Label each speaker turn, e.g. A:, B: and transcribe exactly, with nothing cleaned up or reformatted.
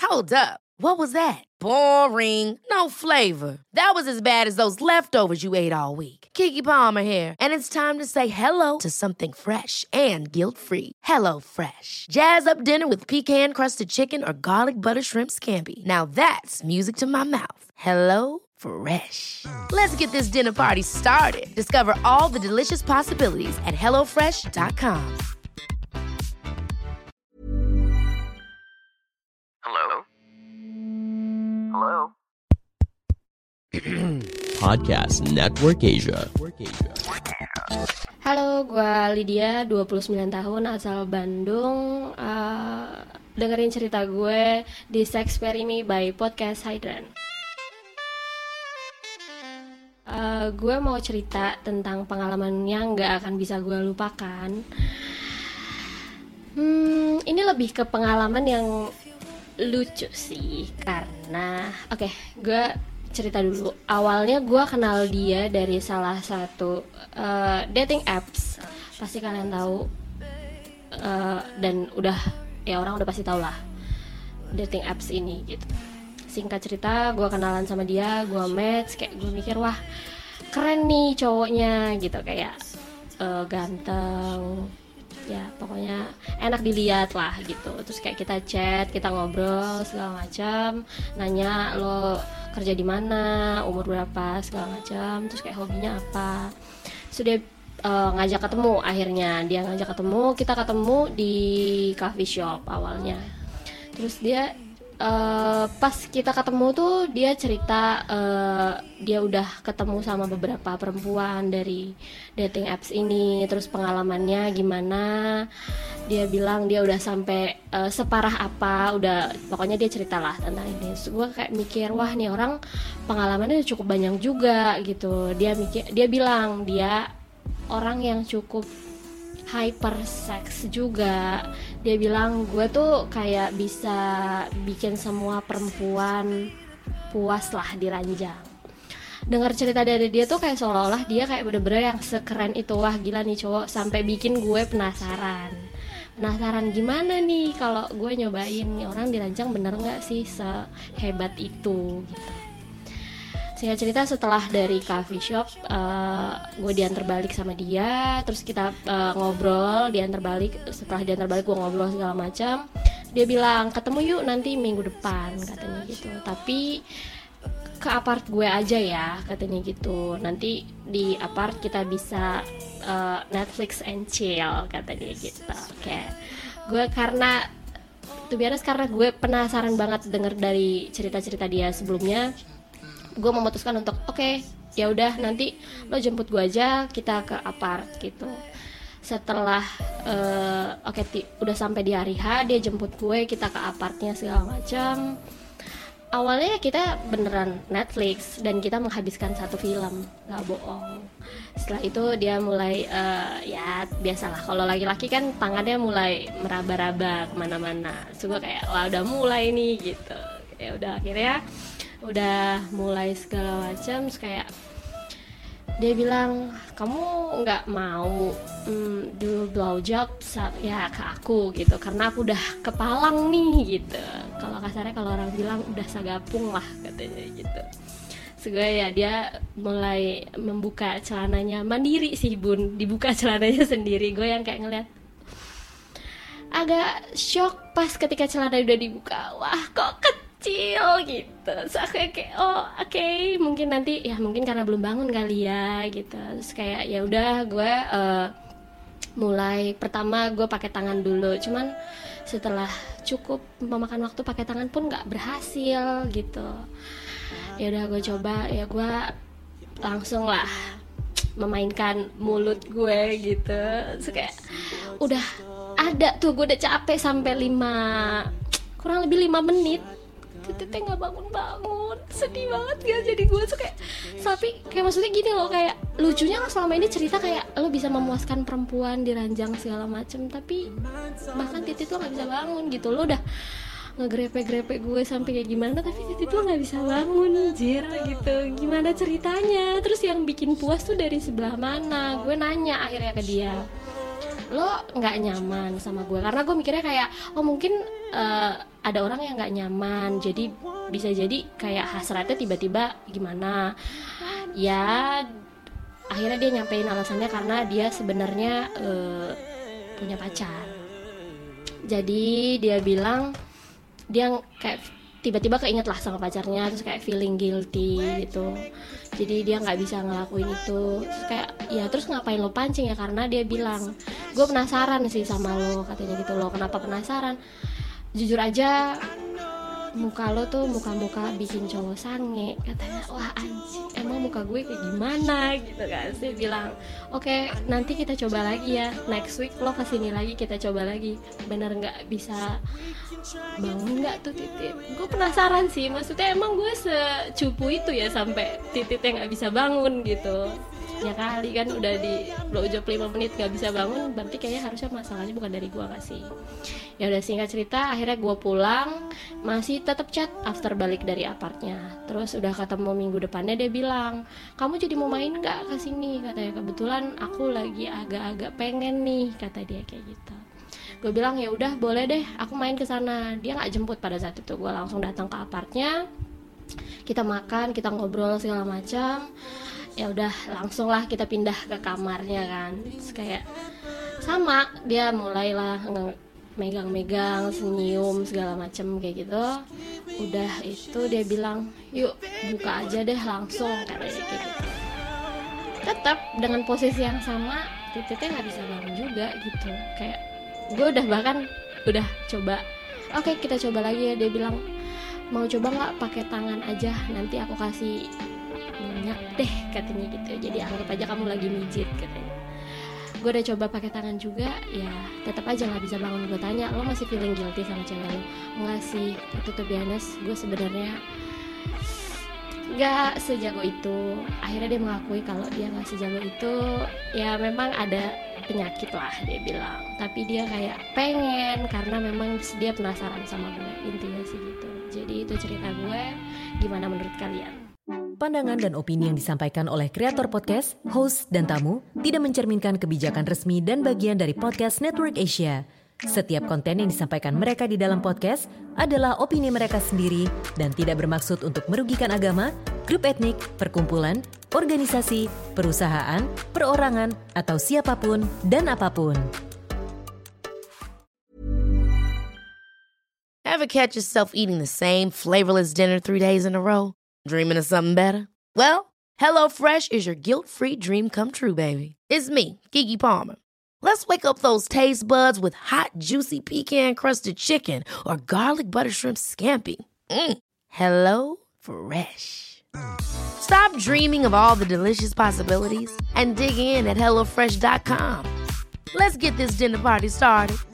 A: Hold up. What was that? Boring. No flavor. That was as bad as those leftovers you ate all week. Keke Palmer here, and it's time to say hello to something fresh and guilt-free. Hello Fresh. Jazz up dinner with pecan-crusted chicken or garlic butter shrimp scampi. Now that's music to my mouth. Hello Fresh. Let's get this dinner party started. Discover all the delicious possibilities at hello fresh dot com.
B: Hello? Hello?
C: Podcast Network Asia.
D: Halo, gue Lydia, dua puluh sembilan tahun, asal Bandung. uh, Dengerin cerita gue di Sexperimi by Podcast Hydran. uh, Gue mau cerita tentang pengalaman yang gak akan bisa gue lupakan. Hmm, ini lebih ke pengalaman yang lucu sih, karena oke, okay, gue cerita dulu. Awalnya gue kenal dia dari salah satu uh, dating apps, pasti kalian tahu, uh, dan udah ya orang udah pasti tahu lah dating apps ini gitu. Singkat cerita, gue kenalan sama dia, gue match, kayak gue mikir wah keren nih cowoknya gitu, kayak uh, ganteng. Ya pokoknya enak dilihat lah gitu. Terus kayak kita chat, kita ngobrol segala macam, nanya lo kerja di mana, umur berapa segala macam, terus kayak hobinya apa. Terus dia uh, ngajak ketemu, akhirnya dia ngajak ketemu, kita ketemu di coffee shop awalnya. Terus dia uh, pas kita ketemu tuh dia cerita uh, dia udah ketemu sama beberapa perempuan dari dating apps ini, terus pengalamannya gimana. Dia bilang dia udah sampai uh, separah apa, udah pokoknya dia ceritalah tentang ini. Terus gue kayak mikir wah nih orang pengalamannya cukup banyak juga gitu. Dia mikir, dia bilang dia orang yang cukup hypersex juga. Dia bilang gue tuh kayak bisa bikin semua perempuan puas lah diranjang. Dengar cerita dari dia tuh kayak seolah-olah dia kayak bener-bener yang sekeren itu. Wah gila nih cowok, sampai bikin gue penasaran. Penasaran gimana nih kalau gue nyobain nih orang diranjang bener gak sih sehebat itu gitu. Singkat cerita setelah dari coffee shop uh, gue diantar balik sama dia. Terus kita uh, ngobrol, diantar balik. Setelah diantar balik gue ngobrol segala macam. Dia bilang ketemu yuk nanti minggu depan katanya gitu. Tapi ke apart gue aja ya katanya gitu. Nanti di apart kita bisa uh, Netflix and chill katanya gitu. Oke, gue karena tuh biasa karena gue penasaran banget denger dari cerita-cerita dia sebelumnya, gue memutuskan untuk oke okay, ya udah nanti lo jemput gue aja, kita ke apart gitu. Setelah uh, oke okay, t- udah sampai di hari H, dia jemput gue, kita ke apartnya segala macam. Awalnya kita beneran Netflix dan kita menghabiskan satu film, nggak bohong. Setelah itu dia mulai uh, ya biasalah kalau laki-laki kan tangannya mulai meraba-raba kemana-mana. So gue kayak wah udah mulai nih gitu. Ya udah akhirnya udah mulai segala macam. Kayak dia bilang kamu nggak mau mm, do blowjob ya ke aku gitu karena aku udah kepalang nih gitu. Kalau kasarnya kalau orang bilang udah sagapung lah katanya gitu. Segala ya dia mulai membuka celananya mandiri sih bun, dibuka celananya sendiri. Gue yang kayak ngeliat agak shock pas ketika celana udah dibuka. Wah kok kecil gitu. So aku kayak oh oke okay, mungkin nanti ya mungkin karena belum bangun kali ya gitu. Terus kayak ya udah gue uh, mulai pertama gue pakai tangan dulu. Cuman setelah cukup memakan waktu pakai tangan pun nggak berhasil gitu. Ya udah gue coba ya gue langsung lah memainkan mulut gue gitu. Terus kayak udah ada tuh gue udah capek sampai lima kurang lebih lima menit. Teteh nggak bangun-bangun, sedih banget ya. Jadi gue tuh kayak tapi kayak maksudnya gini loh, kayak lucunya kan selama ini cerita kayak lo bisa memuaskan perempuan diranjang segala macem, tapi bahkan titit lo nggak bisa bangun gitu. Lo udah ngegrepe-grepe gue sampai kayak gimana tapi titit lo nggak bisa bangun jir gitu. Gimana ceritanya? Terus yang bikin puas tuh dari sebelah mana? Gue nanya akhirnya ke dia. lo nggak nyaman sama gue, karena gue mikirnya kayak oh mungkin uh, ada orang yang nggak nyaman, jadi bisa jadi kayak hasratnya tiba-tiba gimana ya. Akhirnya dia nyampein alasannya karena dia sebenarnya uh, punya pacar. Jadi dia bilang dia kayak tiba-tiba keinget lah sama pacarnya, terus kayak feeling guilty gitu. Jadi dia nggak bisa ngelakuin itu. Terus kayak ya terus ngapain lo pancing ya, karena dia bilang gue penasaran sih sama lo, katanya gitu. Lo kenapa penasaran? Jujur aja muka lo tuh muka-muka bikin cowok sange, katanya. Wah anjing, emang muka gue kayak gimana gitu kan. Saya bilang oke okay, nanti kita coba lagi ya, next week lo kesini lagi kita coba lagi. Bener nggak bisa bangun nggak tuh Titit? Gue penasaran sih, maksudnya emang gue secupu itu ya sampai Tititnya nggak bisa bangun gitu. Ya kali kan udah di blowjob lima menit gak bisa bangun, berarti kayaknya harusnya masalahnya bukan dari gue gak sih. Ya udah, singkat cerita akhirnya gue pulang, masih tetap chat after balik dari apartnya. Terus udah ketemu minggu depannya, dia bilang kamu jadi mau main gak kesini, katanya. Kebetulan aku lagi agak-agak pengen nih, kata dia kayak gitu. Gue bilang ya udah boleh deh, aku main ke sana. Dia nggak jemput pada saat itu, gue langsung datang ke apartnya. Kita makan, kita ngobrol segala macam. Ya udah langsung lah kita pindah ke kamarnya kan. Terus kayak sama, dia mulailah megang-megang, senyum segala macam kayak gitu. Udah itu dia bilang yuk buka aja deh langsung, katanya kayak gitu. Tetap dengan posisi yang sama, Tititnya nggak bisa bangun juga gitu. Kayak gue udah bahkan udah coba, oke okay, kita coba lagi ya. Dia bilang mau coba nggak pakai tangan aja, nanti aku kasih minyak deh, katanya gitu. Jadi anggap aja kamu lagi mijit, katanya. Gue udah coba pakai tangan juga, ya tetap aja nggak bisa bangun. Gue tanya, lo masih feeling guilty sama cewek lo? Enggak sih, itu tuh biasa. Gue sebenarnya nggak sejago itu. Akhirnya dia mengakui kalau dia nggak sejago itu. Ya memang ada penyakit lah dia bilang, tapi dia kayak pengen karena memang dia penasaran sama gue, intinya sih gitu. Jadi itu cerita gue. Gimana menurut kalian?
B: Pandangan dan opini yang disampaikan oleh kreator podcast, host, dan tamu tidak mencerminkan kebijakan resmi dan bagian dari Podcast Network Asia. Setiap konten yang disampaikan mereka di dalam podcast adalah opini mereka sendiri dan tidak bermaksud untuk merugikan agama, grup etnik, perkumpulan, organisasi, perusahaan, perorangan, atau siapapun dan apapun.
A: Ever catch yourself eating the same flavorless dinner three days in a row? Dreaming of something better? Well, HelloFresh is your guilt-free dream come true, baby. It's me, Keke Palmer. Let's wake up those taste buds with hot, juicy pecan-crusted chicken or garlic butter shrimp scampi. Mm. Hello Fresh. Stop dreaming of all the delicious possibilities and dig in at hello fresh dot com. Let's get this dinner party started.